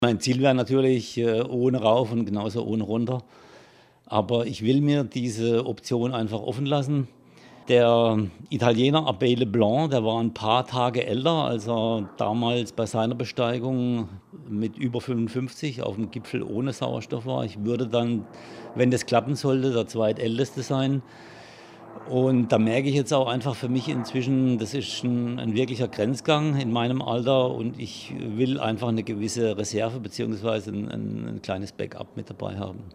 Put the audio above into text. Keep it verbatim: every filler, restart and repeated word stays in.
Mein Ziel wäre natürlich, äh, ohne rauf und genauso ohne runter. Aber ich will mir diese Option einfach offen lassen. Der Italiener Abbé Leblanc, der war 'n paar Tage älter, als er damals bei seiner Besteigung mit über fünfundfünfzig auf'm Gipfel ohne Sauerstoff war. Ich würde dann, wenn das klappen sollte, der Zweitälteste sein. Und da merke ich jetzt auch einfach für mich inzwischen, das ist 'n 'n wirklicher Grenzgang in meinem Alter und ich will einfach 'ne gewisse Reserve beziehungsweise 'n 'n 'n kleines Backup mit dabei haben.